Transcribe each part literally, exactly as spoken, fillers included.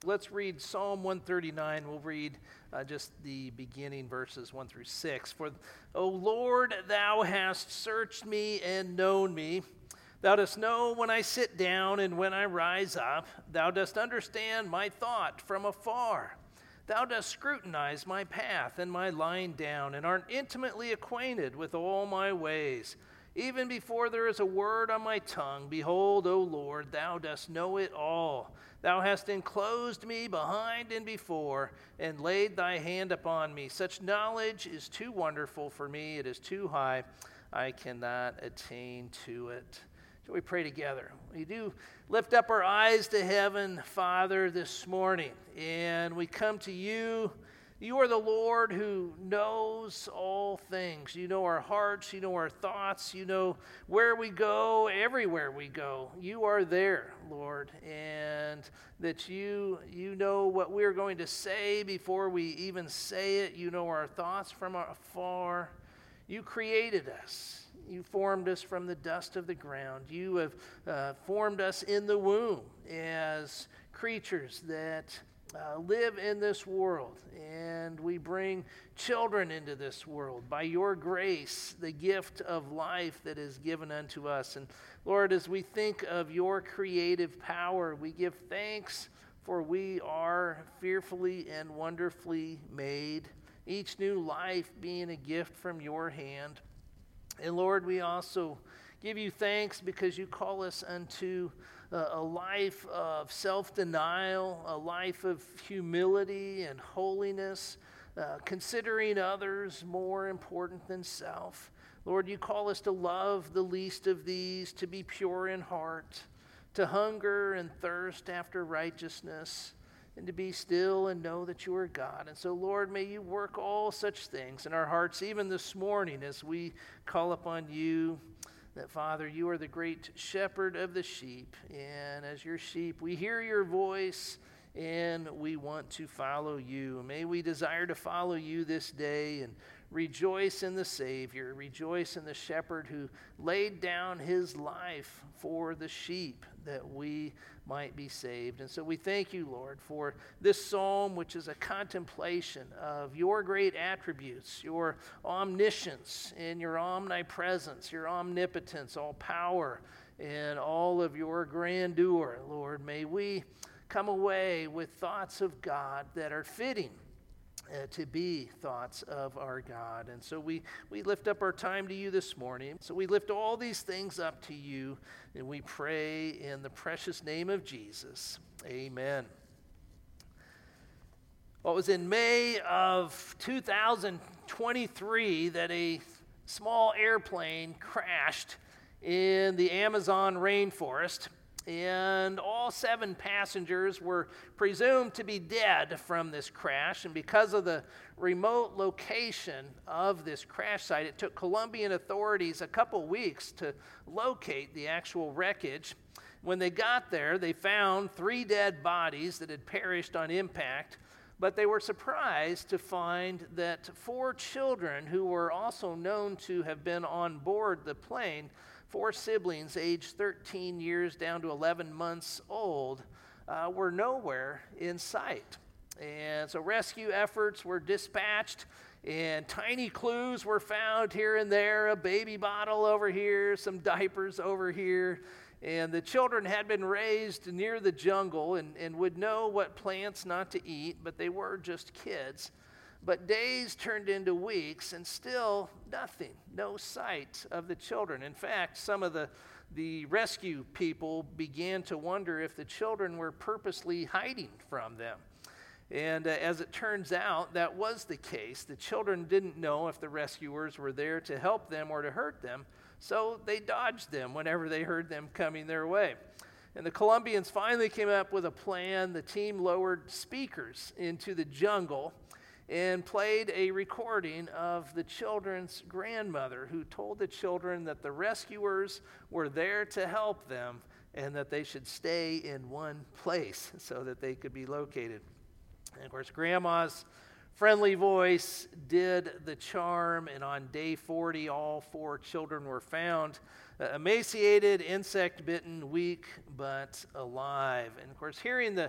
let's read Psalm one thirty-nine. We'll read uh, just the beginning verses one through six. For, O Lord, thou hast searched me and known me. Thou dost know when I sit down and when I rise up. Thou dost understand my thought from afar. Thou dost scrutinize my path and my lying down, and art intimately acquainted with all my ways. Even before there is a word on my tongue, behold, O Lord, thou dost know it all. Thou hast enclosed me behind and before, and laid thy hand upon me. Such knowledge is too wonderful for me. It is too high. I cannot attain to it. Shall we pray together? We do lift up our eyes to heaven, Father, this morning, and we come to you. You are the Lord who knows all things. You know our hearts, you know our thoughts, you know where we go, everywhere we go. You are there, Lord, and that you you know what we're going to say before we even say it. You know our thoughts from afar. You created us. You formed us from the dust of the ground. You have uh, formed us in the womb as creatures that uh, live in this world. And we bring children into this world by your grace, the gift of life that is given unto us. And Lord, as we think of your creative power, we give thanks, for we are fearfully and wonderfully made, each new life being a gift from your hand. And Lord, we also give you thanks because you call us unto uh, a life of self-denial, a life of humility and holiness, uh, considering others more important than self. Lord, you call us to love the least of these, to be pure in heart, to hunger and thirst after righteousness, and to be still and know that you are God. And so, Lord, may you work all such things in our hearts, even this morning as we call upon you, that, Father, you are the great shepherd of the sheep. And as your sheep, we hear your voice, and we want to follow you. May we desire to follow you this day and rejoice in the Savior, rejoice in the shepherd who laid down his life for the sheep that we might be saved. And so we thank you, Lord, for this psalm, which is a contemplation of your great attributes, your omniscience and your omnipresence, your omnipotence, all power, and all of your grandeur. Lord, may we come away with thoughts of God that are fitting Uh, to be thoughts of our God. And so we, we lift up our time to you this morning. So we lift all these things up to you, and we pray in the precious name of Jesus. Amen. Well, it was in May of two thousand twenty-three that a small airplane crashed in the Amazon rainforest, and all seven passengers were presumed to be dead from this crash. And because of the remote location of this crash site, it took Colombian authorities a couple weeks to locate the actual wreckage. When they got there, they found three dead bodies that had perished on impact, but they were surprised to find that four children who were also known to have been on board the plane, four siblings aged thirteen years down to eleven months old, uh, were nowhere in sight. And so rescue efforts were dispatched, and tiny clues were found here and there, a baby bottle over here, some diapers over here. And the children had been raised near the jungle and, and would know what plants not to eat, but they were just kids. But days turned into weeks, and still nothing, no sight of the children. In fact, some of the, the rescue people began to wonder if the children were purposely hiding from them. And uh, as it turns out, that was the case. The children didn't know if the rescuers were there to help them or to hurt them, so they dodged them whenever they heard them coming their way. And the Colombians finally came up with a plan. The team lowered speakers into the jungle and played a recording of the children's grandmother, who told the children that the rescuers were there to help them and that they should stay in one place so that they could be located. And of course, Grandma's friendly voice did the charm, and on day forty, all four children were found, uh, emaciated, insect-bitten, weak, but alive. And of course, hearing the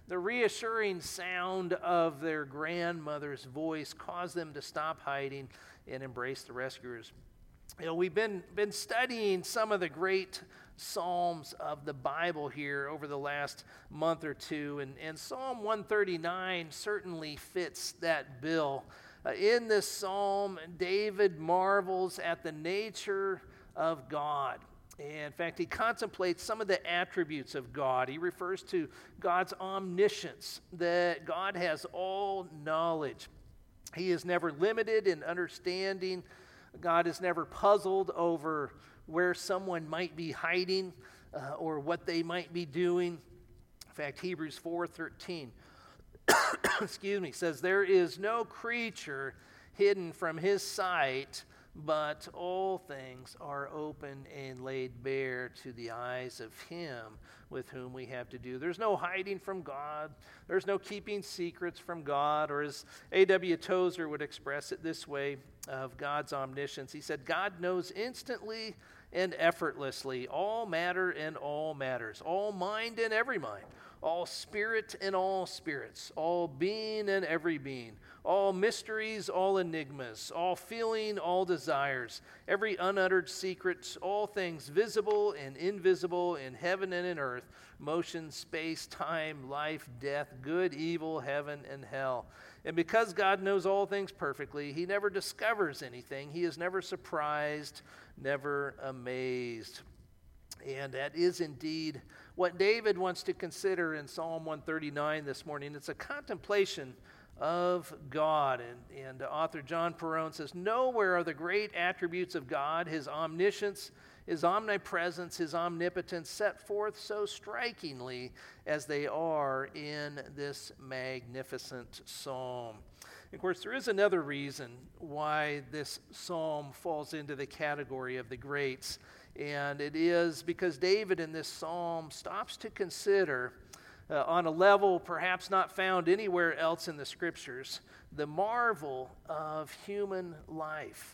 the reassuring sound of their grandmother's voice caused them to stop hiding and embrace the rescuers. You know, we've been, been studying some of the great Psalms of the Bible here over the last month or two, and, and Psalm one thirty-nine certainly fits that bill. Uh, in this psalm, David marvels at the nature of God. And in fact, he contemplates some of the attributes of God. He refers to God's omniscience, that God has all knowledge. He is never limited in understanding. God is never puzzled over where someone might be hiding uh, or what they might be doing. In fact, Hebrews four thirteen excuse me, says, there is no creature hidden from his sight, but all things are open and laid bare to the eyes of him with whom we have to do. There's no hiding from God. There's no keeping secrets from God. Or as A W Tozer would express it this way of God's omniscience, he said, God knows instantly and effortlessly all matter and all matters, all mind and every mind, all spirit and all spirits, all being and every being, all mysteries, all enigmas, all feeling, all desires, every unuttered secret, all things visible and invisible in heaven and in earth, motion, space, time, life, death, good, evil, heaven, and hell. And because God knows all things perfectly, he never discovers anything. He is never surprised, never amazed. And that is indeed what David wants to consider in Psalm one thirty-nine this morning. It's a contemplation of God. And, and author John Perrone says, nowhere are the great attributes of God, his omniscience, his omnipresence, his omnipotence, set forth so strikingly as they are in this magnificent psalm. Of course, there is another reason why this psalm falls into the category of the greats, and it is because David in this psalm stops to consider, uh, on a level perhaps not found anywhere else in the scriptures, the marvel of human life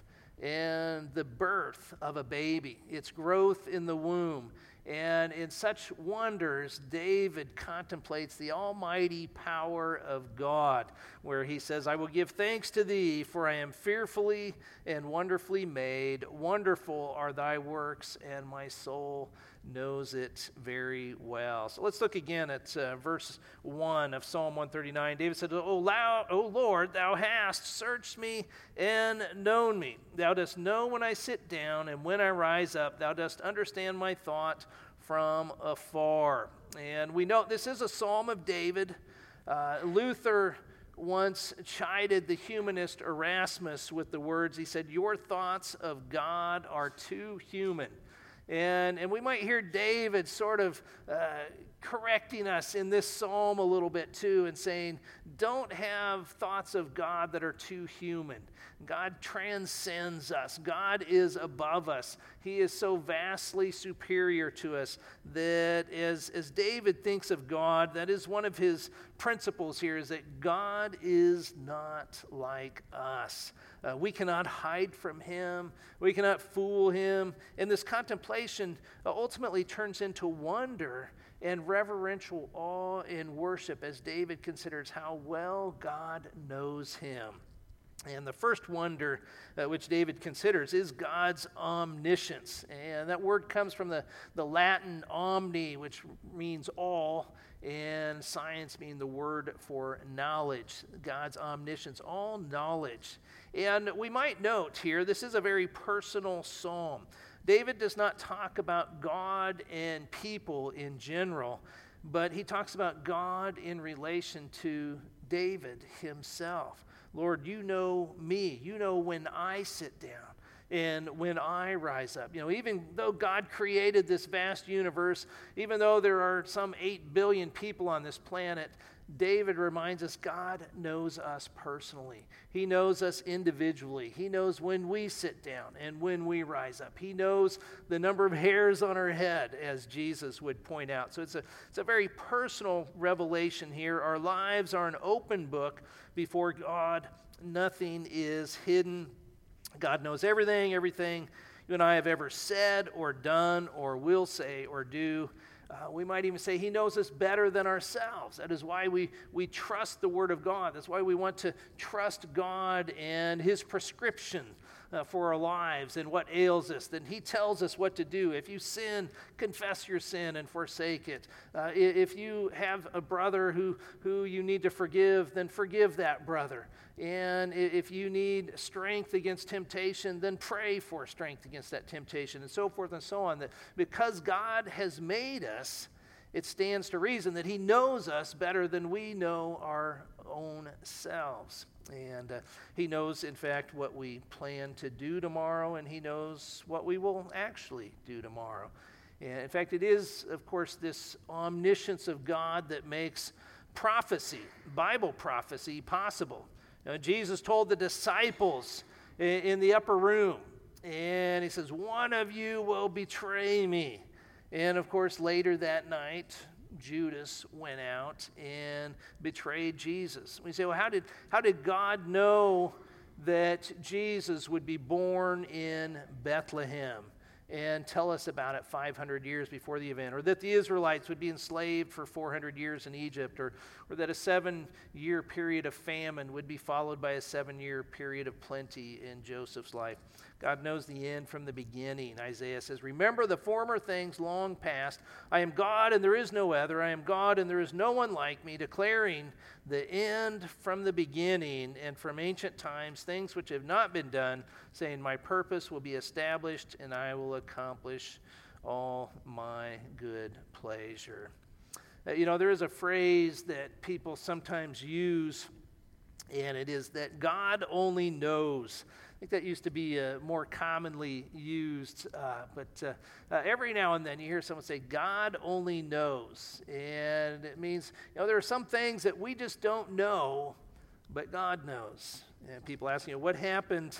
and the birth of a baby, its growth in the womb. And in such wonders, David contemplates the almighty power of God, where he says, I will give thanks to thee, for I am fearfully and wonderfully made. Wonderful are thy works, and my soul knows it very well. So let's look again at uh, verse one of Psalm one thirty-nine. David said, O, loud, O Lord, thou hast searched me and known me. Thou dost know when I sit down, and when I rise up. Thou dost understand my thought from afar. And we know this is a psalm of David. Uh, Luther once chided the humanist Erasmus with the words, he said, your thoughts of God are too human. And, and we might hear David sort of uh, correcting us in this psalm a little bit too, and saying, don't have thoughts of God that are too human. God transcends us. God is above us. He is so vastly superior to us that as, as David thinks of God, that is one of his principles here, is that God is not like us. Uh, we cannot hide from him. We cannot fool him. And this contemplation uh, ultimately turns into wonder and reverential awe and worship as David considers how well God knows him. And the first wonder uh, which David considers is God's omniscience. And that word comes from the, the Latin omni, which means all, and science being the word for knowledge. God's omniscience, all knowledge. And we might note here, this is a very personal psalm. David does not talk about God and people in general, but he talks about God in relation to David himself. Lord, you know me. You know when I sit down and when I rise up. You know, even though God created this vast universe, even though there are some eight billion people on this planet, David reminds us God knows us personally. He knows us individually. He knows when we sit down and when we rise up. He knows the number of hairs on our head, as Jesus would point out. So it's a, it's a very personal revelation here. Our lives are an open book before God. Nothing is hidden. God knows everything, everything you and I have ever said or done or will say or do. Uh, we might even say he knows us better than ourselves. That is why we, we trust the Word of God. That's why we want to trust God and his prescription uh, for our lives and what ails us. Then he tells us what to do. If you sin, confess your sin and forsake it. Uh, if you have a brother who, who you need to forgive, then forgive that brother. And if you need strength against temptation, then pray for strength against that temptation, and so forth and so on. That because God has made us, it stands to reason that he knows us better than we know our own selves. And uh, he knows, in fact, what we plan to do tomorrow, and he knows what we will actually do tomorrow. And in fact, it is, of course, this omniscience of God that makes prophecy, Bible prophecy, possible. Now, Jesus told the disciples in, in the upper room, and he says, one of you will betray me. And of course, later that night, Judas went out and betrayed Jesus. We say, well, how did, how did God know that Jesus would be born in Bethlehem and tell us about it five hundred years before the event, or that the Israelites would be enslaved for four hundred years in Egypt, or, or that a seven-year period of famine would be followed by a seven-year period of plenty in Joseph's life? God knows the end from the beginning. Isaiah says, remember the former things long past. I am God and there is no other. I am God and there is no one like me, declaring the end from the beginning and from ancient times, things which have not been done, saying, my purpose will be established and I will accomplish all my good pleasure. Uh, you know, there is a phrase that people sometimes use, and it is that God only knows. I think that used to be uh, more commonly used, uh, but uh, uh, every now and then you hear someone say, God only knows. And it means, you know, there are some things that we just don't know, but God knows. And people ask, you know, what happened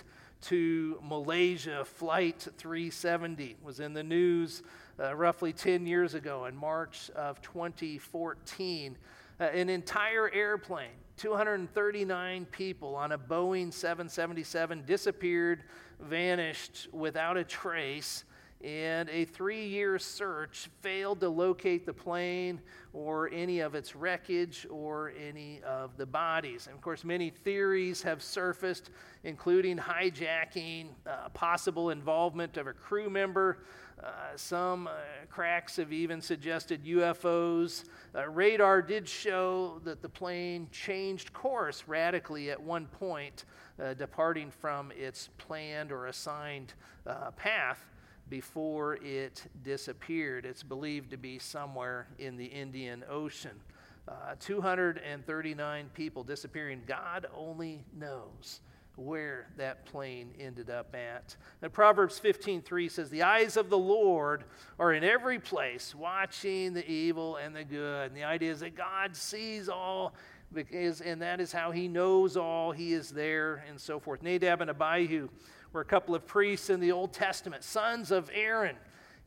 to Malaysia Flight three seventy? Was in the news uh, roughly ten years ago in March of twenty fourteen. Uh, an entire airplane, two hundred thirty-nine people on a Boeing seven seventy-seven disappeared, vanished without a trace, and a three-year search failed to locate the plane or any of its wreckage or any of the bodies. And of course, many theories have surfaced, including hijacking, uh, possible involvement of a crew member. Uh, some uh, cracks have even suggested U F Os. Uh, radar did show that the plane changed course radically at one point, uh, departing from its planned or assigned uh, path before it disappeared. It's believed to be somewhere in the Indian Ocean. Uh, two hundred thirty-nine people disappearing. God only knows where that plane ended up at. And Proverbs fifteen three says, the eyes of the Lord are in every place, watching the evil and the good. And the idea is that God sees all, because, and that is how he knows all. He is there, and so forth. Nadab and Abihu were a couple of priests in the Old Testament, sons of Aaron,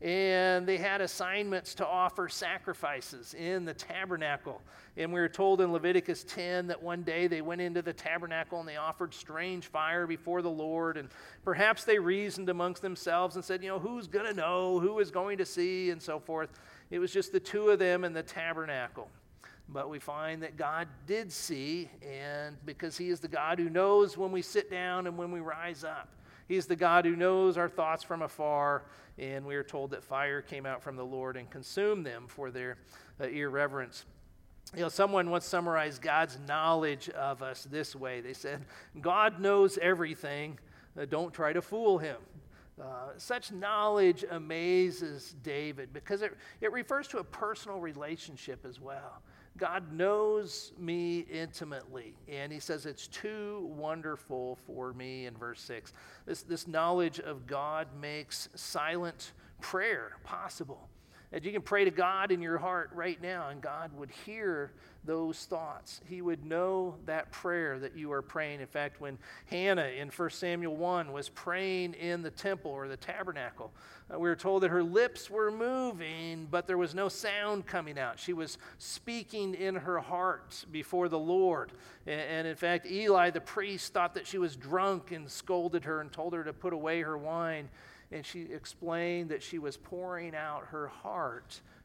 and they had assignments to offer sacrifices in the tabernacle. And we were told in Leviticus ten that one day they went into the tabernacle and they offered strange fire before the Lord, and perhaps they reasoned amongst themselves and said, you know, who's going to know, who is going to see, and so forth. It was just the two of them in the tabernacle. But we find that God did see, and because he is the God who knows when we sit down and when we rise up. He is the God who knows our thoughts from afar, and we are told that fire came out from the Lord and consumed them for their uh, irreverence. You know, someone once summarized God's knowledge of us this way. They said, God knows everything. Uh, don't try to fool him. Uh, such knowledge amazes David because it, it refers to a personal relationship as well. God knows me intimately, and he says it's too wonderful for me in verse six. This, this knowledge of God makes silent prayer possible. And you can pray to God in your heart right now, and God would hear those thoughts. He would know that prayer that you are praying. In fact, when Hannah in First Samuel one was praying in the temple or the tabernacle, uh, we were told that her lips were moving, but there was no sound coming out. She was speaking in her heart before the Lord. And, and in fact, Eli the priest thought that she was drunk and scolded her and told her to put away her wine. And she explained that she was pouring out her heart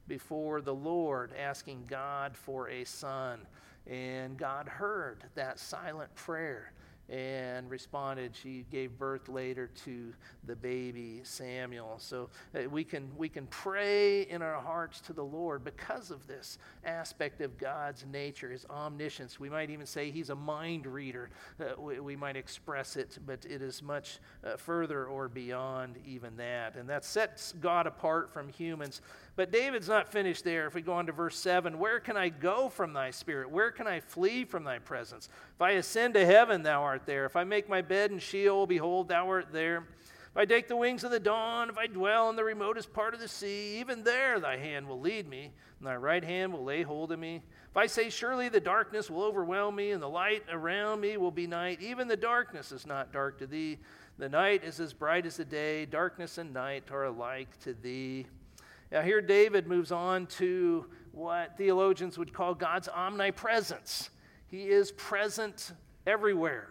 before the Lord, asking God for a son. And God heard that silent prayer and responded. She gave birth later to the baby Samuel. So uh, we can we can pray in our hearts to the Lord because of this aspect of God's nature, his omniscience. We might even say he's a mind reader. Uh, we, we might express it, but it is much uh, further or beyond even that. And that sets God apart from humans. But David's not finished there. If we go on to verse seven, where can I go from thy spirit? Where can I flee from thy presence? If I ascend to heaven, thou art there. If I make my bed in Sheol, behold, thou art there. If I take the wings of the dawn, if I dwell in the remotest part of the sea, even there thy hand will lead me, and thy right hand will lay hold of me. If I say, surely the darkness will overwhelm me, and the light around me will be night, even the darkness is not dark to thee. The night is as bright as the day. Darkness and night are alike to thee. Now here David moves on to what theologians would call God's omnipresence. He is present everywhere,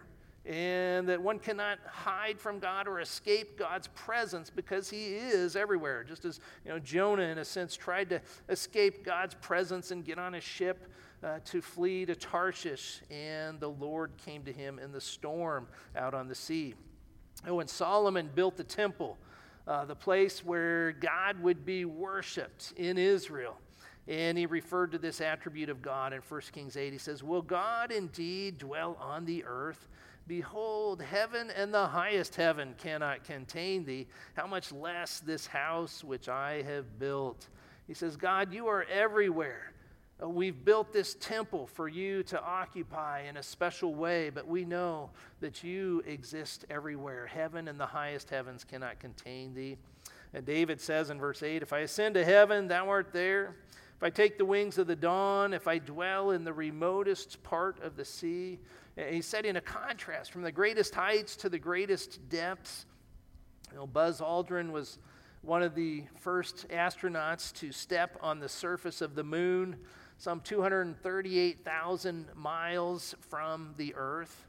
and that one cannot hide from God or escape God's presence because he is everywhere. Just as you know, Jonah, in a sense, tried to escape God's presence and get on a ship uh, to flee to Tarshish, and the Lord came to him in the storm out on the sea. And when Solomon built the temple, Uh, the place where God would be worshiped in Israel. And he referred to this attribute of God in First Kings eight. He says, will God indeed dwell on the earth? Behold, heaven and the highest heaven cannot contain thee. How much less this house which I have built? He says, God, you are everywhere. Uh, we've built this temple for you to occupy in a special way, but we know that you exist everywhere. Heaven and the highest heavens cannot contain thee. And David says in verse eight, if I ascend to heaven, thou art there. If I take the wings of the dawn, if I dwell in the remotest part of the sea. And he's setting a contrast from the greatest heights to the greatest depths. You know, Buzz Aldrin was one of the first astronauts to step on the surface of the moon, some two hundred thirty-eight thousand miles from the earth.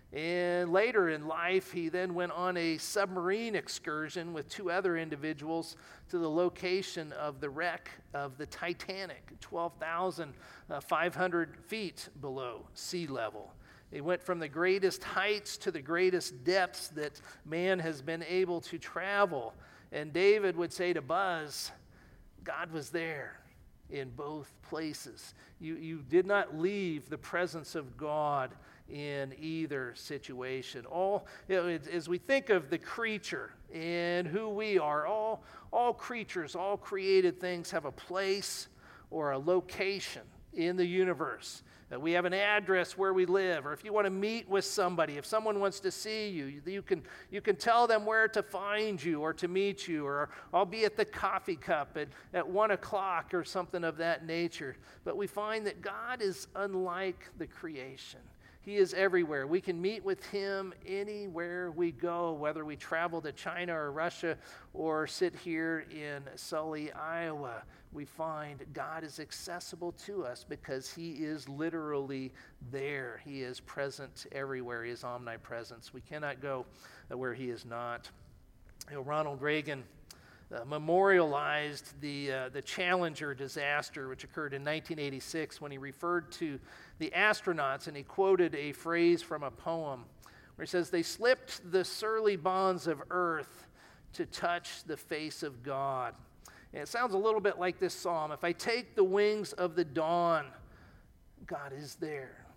And later in life, he then went on a submarine excursion with two other individuals to the location of the wreck of the Titanic, twelve thousand five hundred feet below sea level. They went from the greatest heights to the greatest depths that man has been able to travel. And David would say to Buzz, God was there in both places. You, you did not leave the presence of God in either situation. All, you know, as we think of the creature and who we are, all, all creatures, all created things have a place or a location in the universe. Uh, we have an address where we live, or if you want to meet with somebody, if someone wants to see you, you, you can you can tell them where to find you or to meet you, or I'll be at the coffee cup at, at one o'clock or something of that nature. But we find that God is unlike the creation. He is everywhere. We can meet with him anywhere we go, whether we travel to China or Russia or sit here in Sully, Iowa. We find God is accessible to us because he is literally there. He is present everywhere. He is omnipresence. We cannot go where he is not. You know, Ronald Reagan Uh, memorialized the uh, the Challenger disaster, which occurred in nineteen eighty-six, when he referred to the astronauts, and he quoted a phrase from a poem where he says, they slipped the surly bonds of earth to touch the face of God. And it sounds a little bit like this psalm. If I take the wings of the dawn, God is there.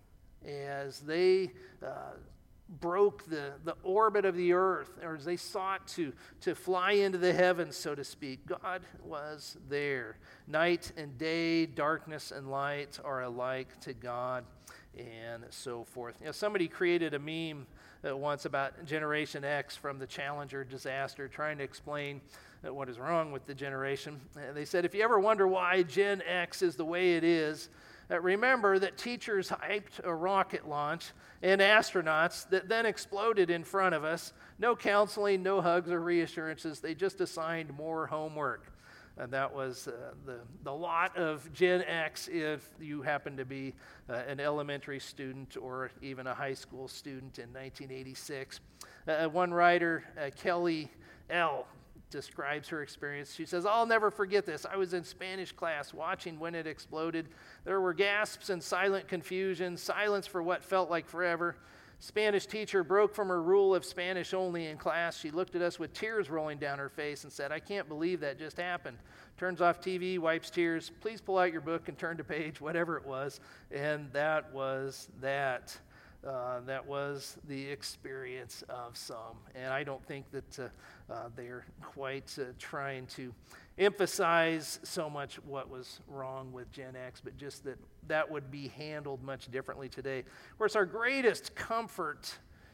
As they uh, broke the, the orbit of the earth, or as they sought to, to fly into the heavens, so to speak, God was there. Night and day, darkness and light are alike to God, and so forth. You know, somebody created a meme uh, once about Generation X from the Challenger disaster, trying to explain uh, what is wrong with the generation. Uh, they said, if you ever wonder why Gen X is the way it is, Uh, remember that teachers hyped a rocket launch and astronauts that then exploded in front of us. No counseling, no hugs or reassurances. They just assigned more homework. And that was uh, the, the lot of Gen X if you happen to be uh, an elementary student or even a high school student in nineteen eighty-six. Uh, one writer, uh, Kelly L., describes her experience. She says, I'll never forget this. I was in Spanish class watching when it exploded. There were gasps and silent confusion, silence for what felt like forever. Spanish teacher broke from her rule of Spanish only in class. She looked at us with tears rolling down her face and said, I can't believe that just happened. Turns off T V, wipes tears. Please pull out your book and turn to page, whatever it was. And that was that. Uh, that was the experience of some. And I don't think that uh, uh, they're quite uh, trying to emphasize so much what was wrong with Gen X, but just that that would be handled much differently today. Of course, our greatest comfort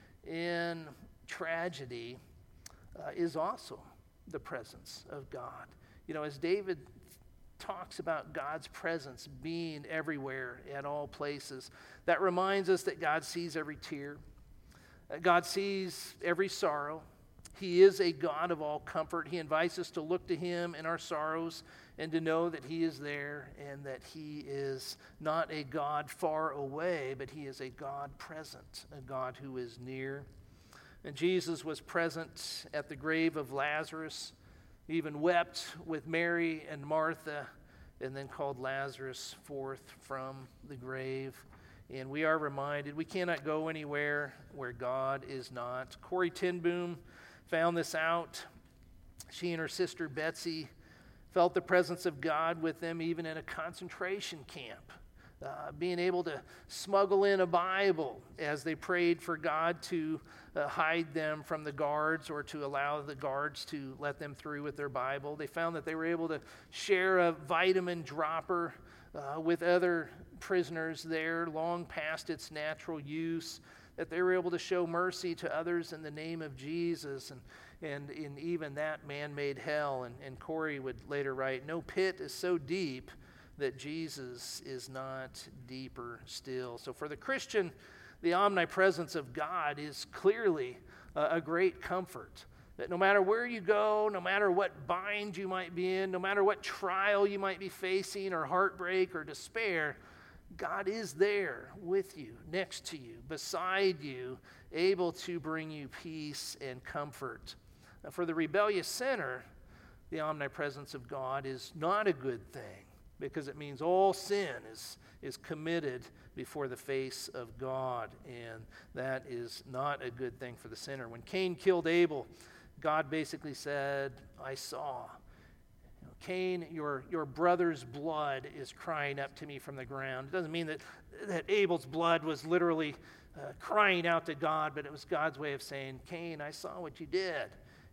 in tragedy uh, is also the presence of God. You know, as David talks about God's presence being everywhere at all places, that reminds us that God sees every tear. God sees every sorrow. He is a God of all comfort. He invites us to look to him in our sorrows and to know that he is there and that he is not a God far away, but he is a God present, a God who is near. And Jesus was present at the grave of Lazarus. He even wept with Mary and Martha and then called Lazarus forth from the grave. And we are reminded we cannot go anywhere where God is not. Corrie ten Boom found this out. She and her sister Betsy felt the presence of God with them even in a concentration camp. Uh, being able to smuggle in a Bible as they prayed for God to uh, hide them from the guards or to allow the guards to let them through with their Bible. They found that they were able to share a vitamin dropper uh, with other prisoners there long past its natural use, that they were able to show mercy to others in the name of Jesus, and, and in even that man-made hell. And, and Corey would later write, no pit is so deep that Jesus is not deeper still. So for the Christian, the omnipresence of God is clearly uh, a great comfort. That no matter where you go, no matter what bind you might be in, no matter what trial you might be facing or heartbreak or despair, God is there with you, next to you, beside you, able to bring you peace and comfort. Now, for the rebellious sinner, the omnipresence of God is not a good thing, because it means all sin is, is committed before the face of God, and that is not a good thing for the sinner. When Cain killed Abel, God basically said, I saw. You know, Cain, your, your brother's blood is crying up to me from the ground. It doesn't mean that, that Abel's blood was literally uh, crying out to God, but it was God's way of saying, Cain, I saw what you did,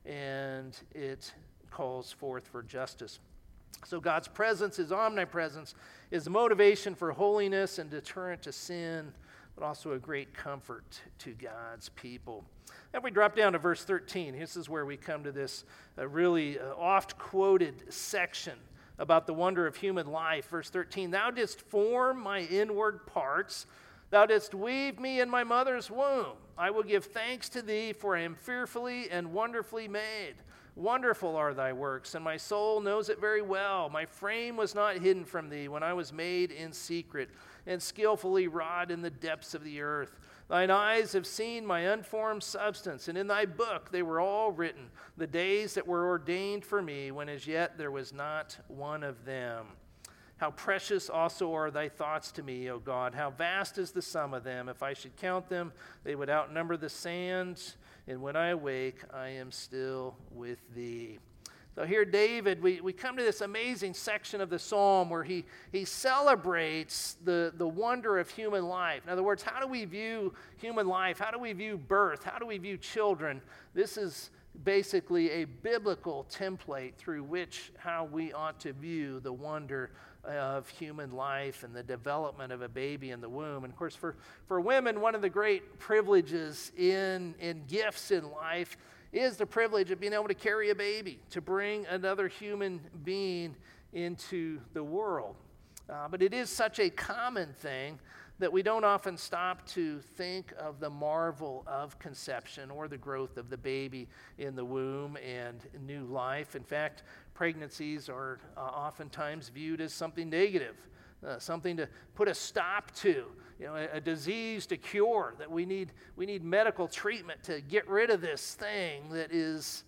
and it calls forth for justice. So God's presence, his omnipresence, is a motivation for holiness and deterrent to sin, but also a great comfort to God's people. And we drop down to verse thirteen. This is where we come to this uh, really uh, oft-quoted section about the wonder of human life. Verse thirteen, thou didst form my inward parts. Thou didst weave me in my mother's womb. I will give thanks to thee, for I am fearfully and wonderfully made. Wonderful are thy works, and my soul knows it very well. My frame was not hidden from thee when I was made in secret, and skillfully wrought in the depths of the earth. Thine eyes have seen my unformed substance, and in thy book they were all written, the days that were ordained for me, when as yet there was not one of them. How precious also are thy thoughts to me, O God. How vast is the sum of them. If I should count them, they would outnumber the sands. And when I awake, I am still with thee. So here, David, we, we come to this amazing section of the psalm where he, he celebrates the, the wonder of human life. In other words, how do we view human life? How do we view birth? How do we view children? This is basically a biblical template through which how we ought to view the wonder of human life and the development of a baby in the womb. And of course, for, for women, one of the great privileges in, in gifts in life is the privilege of being able to carry a baby, to bring another human being into the world. Uh, but it is such a common thing that we don't often stop to think of the marvel of conception or the growth of the baby in the womb and new life. In fact, pregnancies are uh, oftentimes viewed as something negative, uh, something to put a stop to, you know, a, a disease to cure, that we need, we need medical treatment to get rid of this thing that is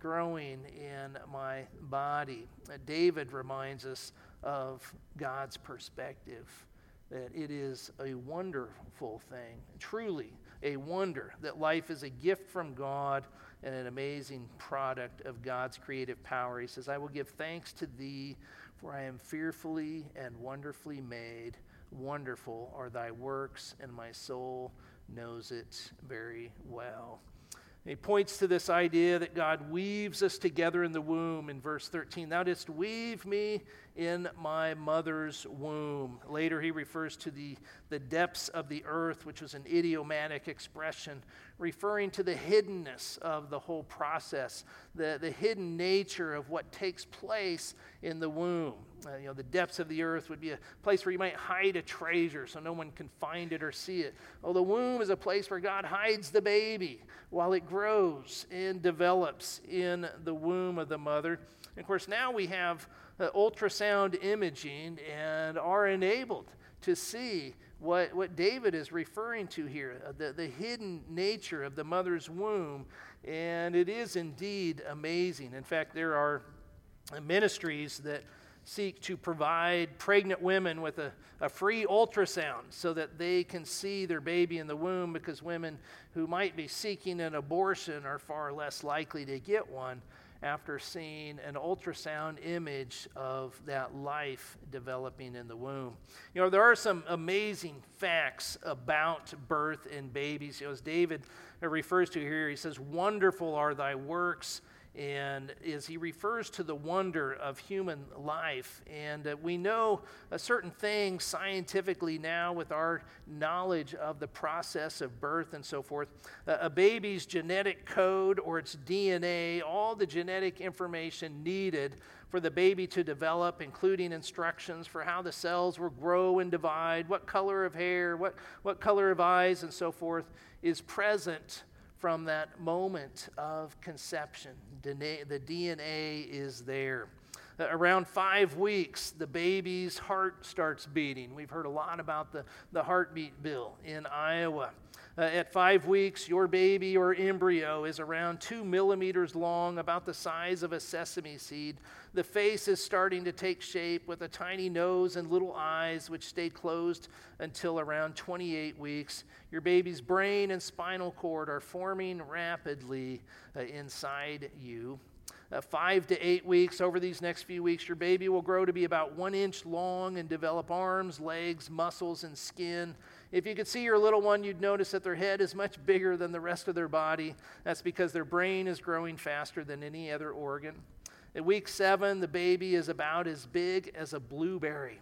growing in my body. Uh, David reminds us of God's perspective, that it is a wonderful thing, truly a wonder, that life is a gift from God and an amazing product of God's creative power. He says, I will give thanks to thee, for I am fearfully and wonderfully made. Wonderful are thy works, and my soul knows it very well. He points to this idea that God weaves us together in the womb in verse thirteen. Thou didst weave me in my mother's womb. Later he refers to the, the depths of the earth, which was an idiomatic expression referring to the hiddenness of the whole process, the, the hidden nature of what takes place in the womb. Uh, you know, the depths of the earth would be a place where you might hide a treasure so no one can find it or see it. Oh, the womb is a place where God hides the baby while it grows and develops in the womb of the mother. And of course, now we have uh, ultrasound imaging and are enabled to see what, what David is referring to here, uh, the, the hidden nature of the mother's womb. And it is indeed amazing. In fact, there are ministries that seek to provide pregnant women with a, a free ultrasound so that they can see their baby in the womb, because women who might be seeking an abortion are far less likely to get one after seeing an ultrasound image of that life developing in the womb. You know, there are some amazing facts about birth and babies. You know, as David refers to here, he says, wonderful are thy works. And as he refers to the wonder of human life, and uh, we know a certain thing scientifically now with our knowledge of the process of birth and so forth, uh, a baby's genetic code or its D N A, all the genetic information needed for the baby to develop, including instructions for how the cells will grow and divide, what color of hair, what, what color of eyes, and so forth, is present from that moment of conception. The D N A is there. Uh, around five weeks, the baby's heart starts beating. We've heard a lot about the, the heartbeat bill in Iowa. Uh, at five weeks, your baby or embryo is around two millimeters long, about the size of a sesame seed. The face is starting to take shape with a tiny nose and little eyes, which stay closed until around twenty-eight weeks. Your baby's brain and spinal cord are forming rapidly uh, inside you. Uh, five to eight weeks, over these next few weeks, your baby will grow to be about one inch long and develop arms, legs, muscles, and skin. If you could see your little one, you'd notice that their head is much bigger than the rest of their body. That's because their brain is growing faster than any other organ. At week seven, the baby is about as big as a blueberry.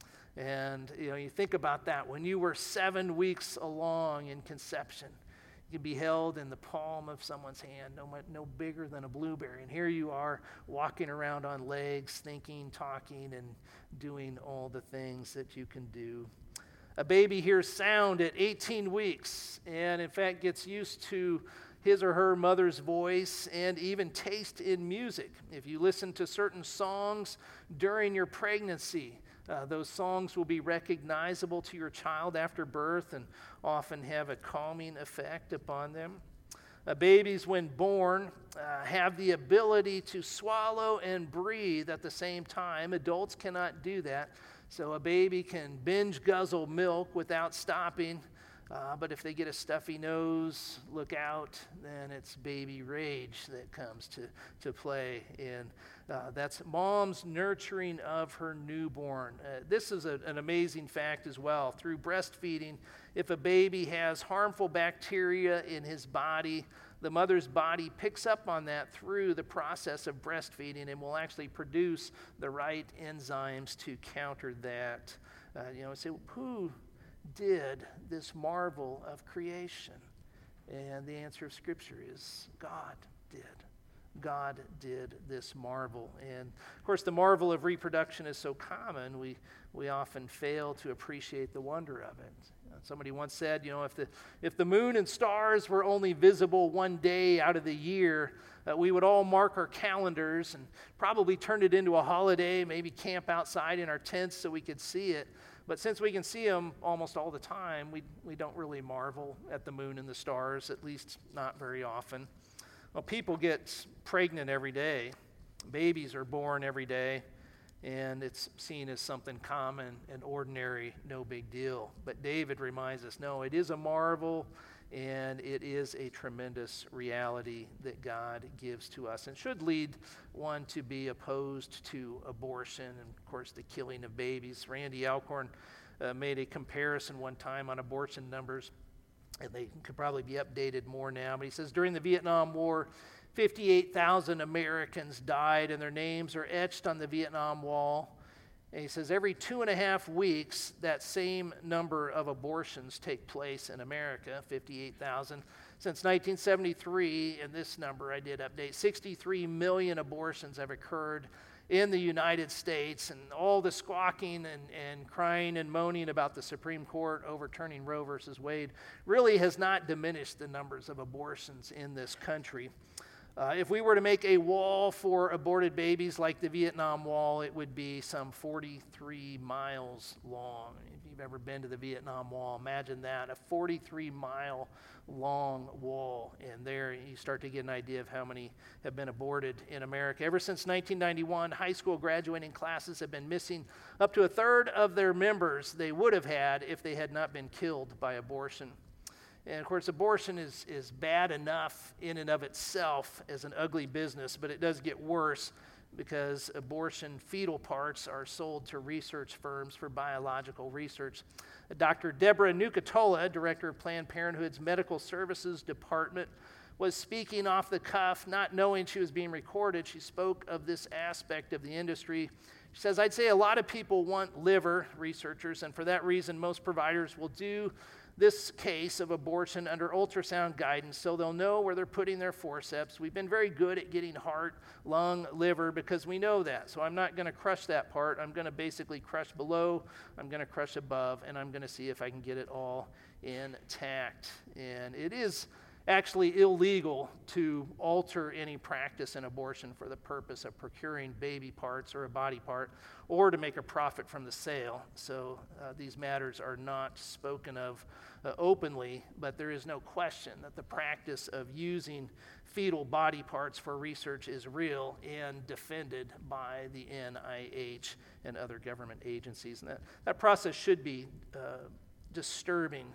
And you know, you think about that. When you were seven weeks along in conception, you can be held in the palm of someone's hand, no, no bigger than a blueberry. And here you are walking around on legs, thinking, talking, and doing all the things that you can do. A baby hears sound at eighteen weeks and, in fact, gets used to his or her mother's voice and even taste in music. If you listen to certain songs during your pregnancy, uh, those songs will be recognizable to your child after birth and often have a calming effect upon them. Uh, babies, when born, uh, have the ability to swallow and breathe at the same time. Adults cannot do that. So a baby can binge guzzle milk without stopping, uh, but if they get a stuffy nose, look out, then it's baby rage that comes to, to play. And uh, that's mom's nurturing of her newborn. Uh, this is a, an amazing fact as well. Through breastfeeding, if a baby has harmful bacteria in his body, the mother's body picks up on that through the process of breastfeeding and will actually produce the right enzymes to counter that. Uh, you know, so who did this marvel of creation? And the answer of Scripture is God did. God did this marvel. And of course, the marvel of reproduction is so common, we, we often fail to appreciate the wonder of it. Somebody once said, you know, if the if the moon and stars were only visible one day out of the year, uh, we would all mark our calendars and probably turn it into a holiday, maybe camp outside in our tents so we could see it. But since we can see them almost all the time, we we don't really marvel at the moon and the stars, at least not very often. Well, people get pregnant every day. Babies are born every day, and it's seen as something common and ordinary, no big deal. But David reminds us, no, it is a marvel, and it is a tremendous reality that God gives to us, and should lead one to be opposed to abortion and, of course, the killing of babies. Randy Alcorn uh, made a comparison one time on abortion numbers, and they could probably be updated more now. But he says, during the Vietnam War, fifty-eight thousand Americans died, and their names are etched on the Vietnam Wall. And he says, every two and a half weeks, that same number of abortions take place in America, fifty-eight thousand. Since nineteen seventy-three, and this number I did update, sixty-three million abortions have occurred in the United States, and all the squawking and, and crying and moaning about the Supreme Court overturning Roe versus Wade really has not diminished the numbers of abortions in this country. Uh, if we were to make a wall for aborted babies like the Vietnam Wall, it would be some forty-three miles long. If you've ever been to the Vietnam Wall, imagine that, a forty-three mile long wall. And there you start to get an idea of how many have been aborted in America. Ever since nineteen ninety-one, high school graduating classes have been missing up to a third of their members they would have had if they had not been killed by abortion. And of course, abortion is, is bad enough in and of itself as an ugly business, but it does get worse because abortion fetal parts are sold to research firms for biological research. Doctor Deborah Nucatola, director of Planned Parenthood's Medical Services Department, was speaking off the cuff, not knowing she was being recorded. She spoke of this aspect of the industry. She says, I'd say a lot of people want liver, researchers, and for that reason, most providers will do this case of abortion under ultrasound guidance so they'll know where they're putting their forceps. We've been very good at getting heart, lung, liver because we know that. So I'm not going to crush that part. I'm going to basically crush below, I'm going to crush above, and I'm going to see if I can get it all intact. And it is actually illegal to alter any practice in abortion for the purpose of procuring baby parts or a body part or to make a profit from the sale. So uh, these matters are not spoken of uh, openly, but there is no question that the practice of using fetal body parts for research is real and defended by the N I H and other government agencies. And that, that process should be uh, disturbing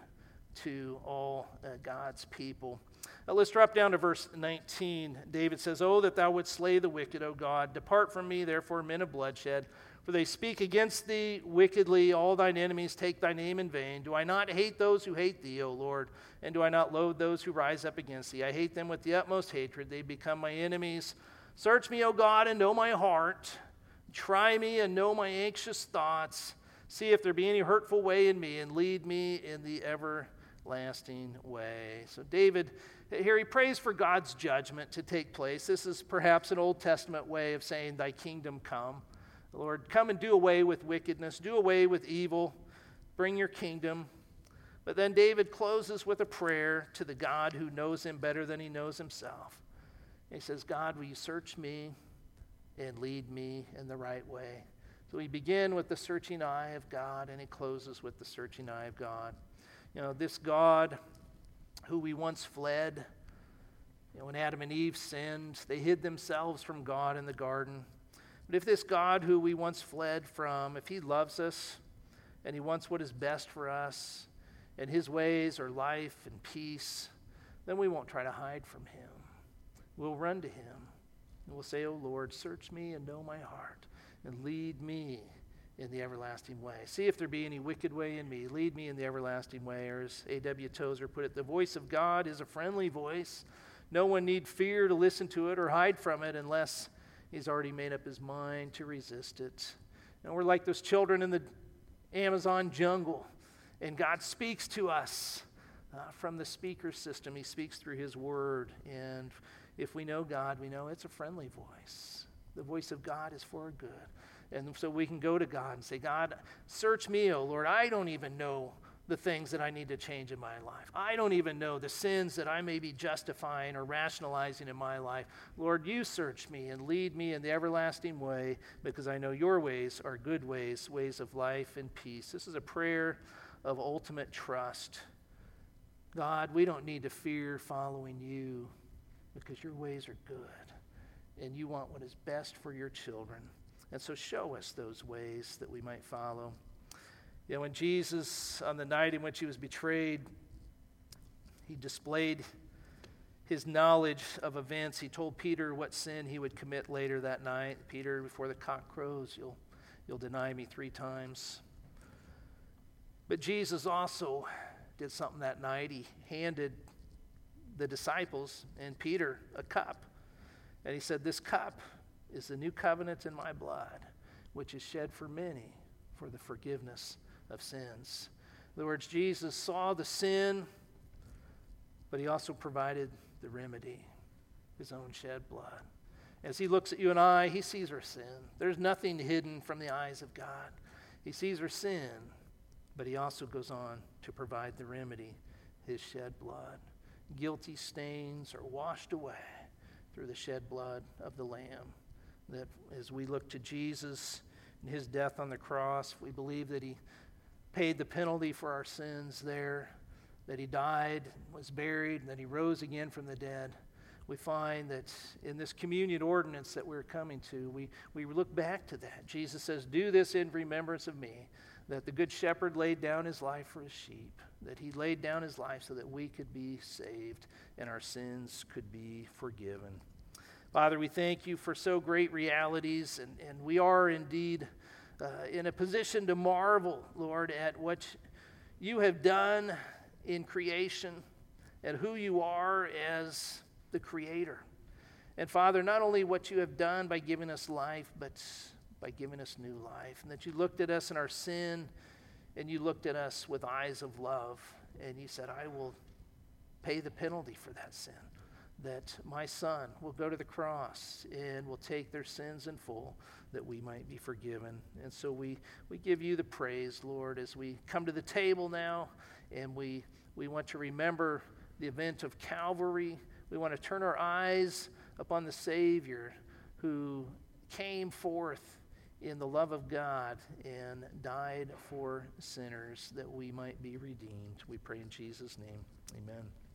to all uh, God's people. Now let's drop down to verse nineteen. David says, Oh, that thou wouldst slay the wicked, O God. Depart from me, therefore, men of bloodshed. For they speak against thee wickedly. All thine enemies take thy name in vain. Do I not hate those who hate thee, O Lord? And do I not loathe those who rise up against thee? I hate them with the utmost hatred. They become my enemies. Search me, O God, and know my heart. Try me and know my anxious thoughts. See if there be any hurtful way in me, and lead me in the everlasting way. So David, here he prays for God's judgment to take place. This is perhaps an Old Testament way of saying, thy kingdom come. Lord, come and do away with wickedness, do away with evil, bring your kingdom. But then David closes with a prayer to the God who knows him better than he knows himself. He says, God, will you search me and lead me in the right way? So we begin with the searching eye of God, and he closes with the searching eye of God. You know, this God who we once fled, you know, when Adam and Eve sinned, they hid themselves from God in the garden. But if this God who we once fled from, if he loves us and he wants what is best for us, and his ways are life and peace, then we won't try to hide from him. We'll run to him and we'll say, Oh Lord, search me and know my heart and lead me in the everlasting way. See if there be any wicked way in me. Lead me in the everlasting way. Or as A W Tozer put it, the voice of God is a friendly voice. No one need fear to listen to it or hide from it unless he's already made up his mind to resist it. And we're like those children in the Amazon jungle. And God speaks to us uh, from the speaker system. He speaks through his word. And if we know God, we know it's a friendly voice. The voice of God is for good. And so we can go to God and say, God, search me, O Lord. I don't even know the things that I need to change in my life. I don't even know the sins that I may be justifying or rationalizing in my life. Lord, you search me and lead me in the everlasting way, because I know your ways are good ways, ways of life and peace. This is a prayer of ultimate trust. God, we don't need to fear following you. because your ways are good and you want what is best for your children. And so show us those ways that we might follow. You know, when Jesus, on the night in which he was betrayed, he displayed his knowledge of events. He told Peter what sin he would commit later that night. Peter, before the cock crows, you'll, you'll deny me three times. But Jesus also did something that night. He handed the disciples and Peter a cup. And he said, this cup is the new covenant in my blood, which is shed for many for the forgiveness of sins. In other words, Jesus saw the sin, but he also provided the remedy, his own shed blood. As he looks at you and I, he sees our sin. There's nothing hidden from the eyes of God. He sees our sin, but he also goes on to provide the remedy, his shed blood. Guilty stains are washed away through the shed blood of the Lamb. That as we look to Jesus and his death on the cross, we believe that he paid the penalty for our sins there, that he died, was buried, and that he rose again from the dead. We find that in this communion ordinance that we're coming to, we, we look back to that. Jesus says, do this in remembrance of me, that the good shepherd laid down his life for his sheep, that he laid down his life so that we could be saved and our sins could be forgiven. Father, we thank you for so great realities, and, and we are indeed uh, in a position to marvel, Lord, at what you have done in creation and who you are as the Creator. And Father, not only what you have done by giving us life, but by giving us new life, and that you looked at us in our sin, and you looked at us with eyes of love, and you said, I will pay the penalty for that sin, that my Son will go to the cross and will take their sins in full, that we might be forgiven. And so we, we give you the praise, Lord, as we come to the table now, and we, we want to remember the event of Calvary. We want to turn our eyes upon the Savior who came forth in the love of God and died for sinners that we might be redeemed. We pray in Jesus' name. Amen.